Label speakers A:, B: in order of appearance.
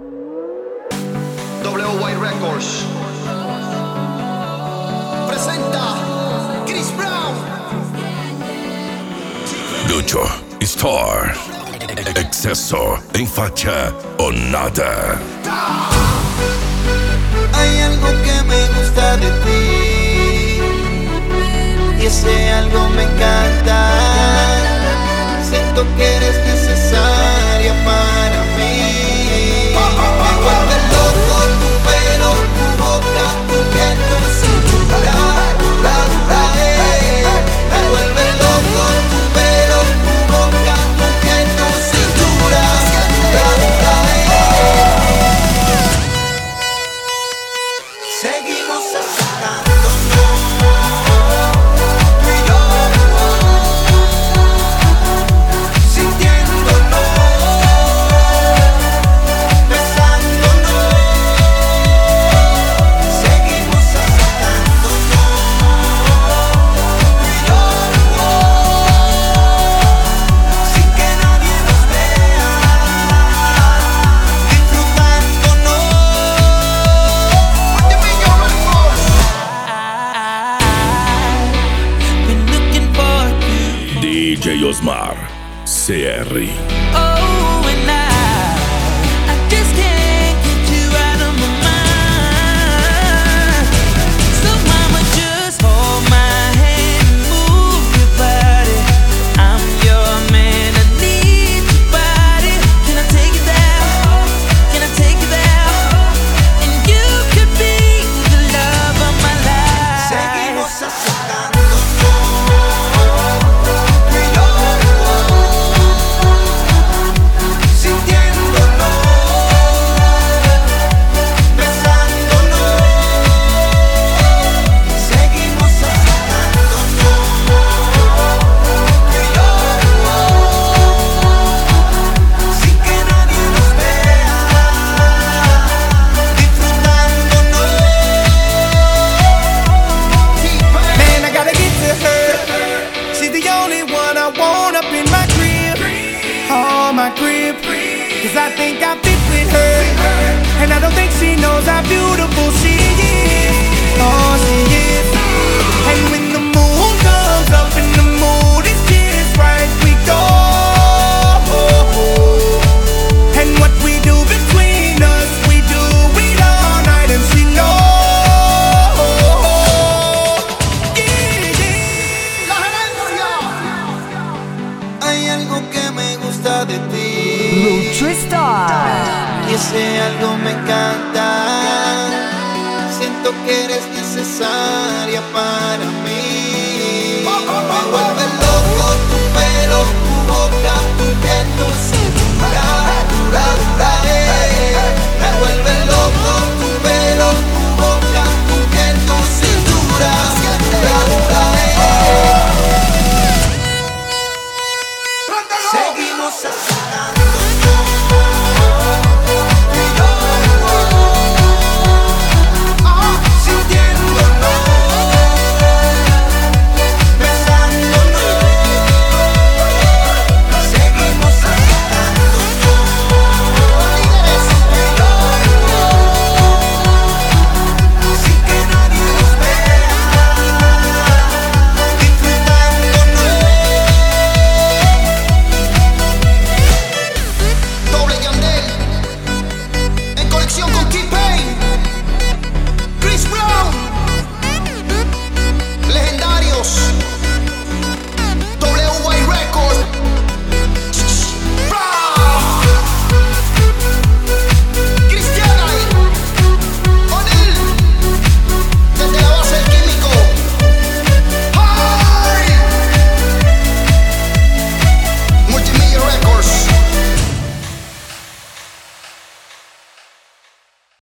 A: WY Records presenta Chris Brown,
B: Lucho, Star, Exceso, en facha o nada.
C: Hay algo que me gusta de ti y ese algo me encanta. Siento que eres necesaria para mí. Me vuelve loco tu pelo, tu boca, tu piel, tu cintura. Me vuelve loco tu pelo, tu boca, tu piel, tu cintura. Seguimos acercándonos, tú y yo, sintiéndolo, besándonos. Seguimos acercándonos, tú y yo, sin que nadie nos vea, disfrutándonos. Been looking for you.
B: DJ Osmar, CR.
C: Oh, and I just can't get you out of my mind. So mama, just hold my hand and move your body. I'm your man, I need your body. Can I take you there? Can I take you there? And you could be the love of my life. Seguimos acercándonos, tú y yo, sintiéndolo, besándonos. Seguimos acercándonos, tú y yo, sin que nadie nos vea, disfrutándonos. Man, I gotta get to her. She's the only one I want up in my crib. Oh, my crib. Cause I think I fit with her. And I don't think she knows how beautiful she is. Oh, she is. And when the moon comes up and the mood is just right, we go. And what we do between us, we do it all night, and she knows. Yeah, yeah.
A: La gerencia.
C: Hay algo que me gusta de ti
D: Lucho Star.
C: y ese algo me encanta. Siento que eres necesaria para mí. Me vuelve loco tu pelo,